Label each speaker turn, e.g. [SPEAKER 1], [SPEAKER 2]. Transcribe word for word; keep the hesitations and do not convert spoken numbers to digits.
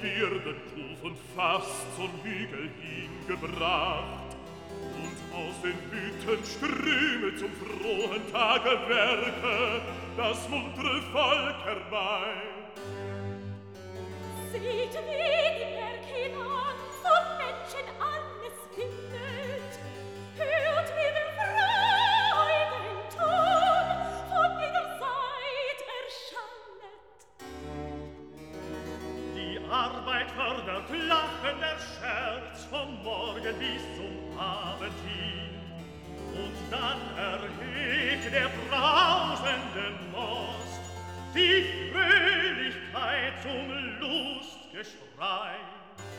[SPEAKER 1] werden Tuch und Fass zum Hügel hingebracht, und aus den Hütten ströme zum frohen Tage Werke das muntere Volk herbei.
[SPEAKER 2] Seht, wie die Berg hinan vom Menschen alles findet, hört, wie der Freudenton von jeder Seite erschallet.
[SPEAKER 3] Die Arbeit fördert Lachen, der Scherz vom Morgen bis zum Abend hin, und dann erhebt der brausende Most die Fröhlichkeit zum Lustgeschrei.